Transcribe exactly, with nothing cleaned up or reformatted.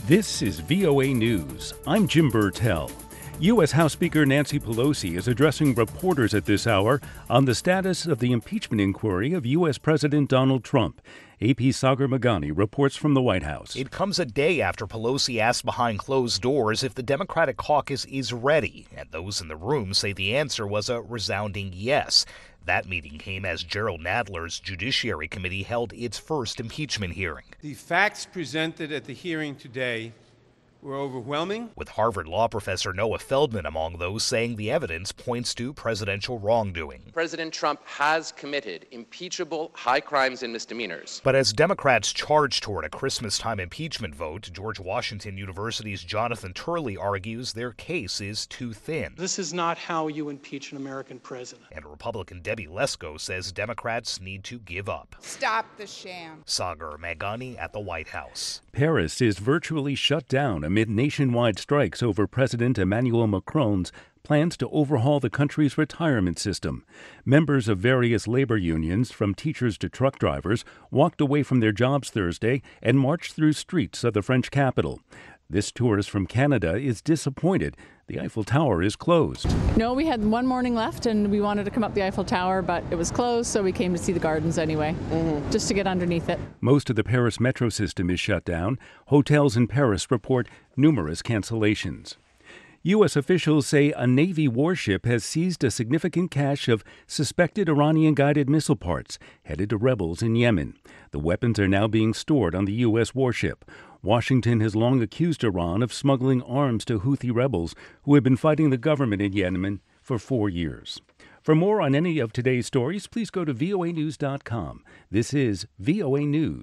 This is V O A News. I'm Jim Burtell. U S. House Speaker Nancy Pelosi is addressing reporters at this hour on the status of the impeachment inquiry of U S. President Donald Trump. A P Sagar Meghani reports from the White House. It comes a day after Pelosi asked behind closed doors if the Democratic caucus is ready, and those in the room say the answer was a resounding yes. That meeting came as Jerrold Nadler's Judiciary Committee held its first impeachment hearing. The facts presented at the hearing today were overwhelming, with Harvard law professor Noah Feldman among those saying the evidence points to presidential wrongdoing. President Trump has committed impeachable high crimes and misdemeanors. But as Democrats charge toward a Christmas-time impeachment vote, George Washington University's Jonathan Turley argues their case is too thin. This is not how you impeach an American president. And Republican Debbie Lesko says Democrats need to give up. Stop the sham. Sagar Meghani at the White House. Paris is virtually shut down amid nationwide strikes over President Emmanuel Macron's plans to overhaul the country's retirement system. Members of various labor unions, from teachers to truck drivers, walked away from their jobs Thursday and marched through streets of the French capital. This tourist from Canada is disappointed. The Eiffel Tower is closed. No, we had one morning left and we wanted to come up the Eiffel Tower, but it was closed, so we came to see the gardens anyway, mm-hmm. just to get underneath it. Most of the Paris metro system is shut down. Hotels in Paris report numerous cancellations. U S officials say a Navy warship has seized a significant cache of suspected Iranian-guided missile parts headed to rebels in Yemen. The weapons are now being stored on the U S warship. Washington has long accused Iran of smuggling arms to Houthi rebels who have been fighting the government in Yemen for four years. For more on any of today's stories, please go to V O A news dot com. This is V O A News.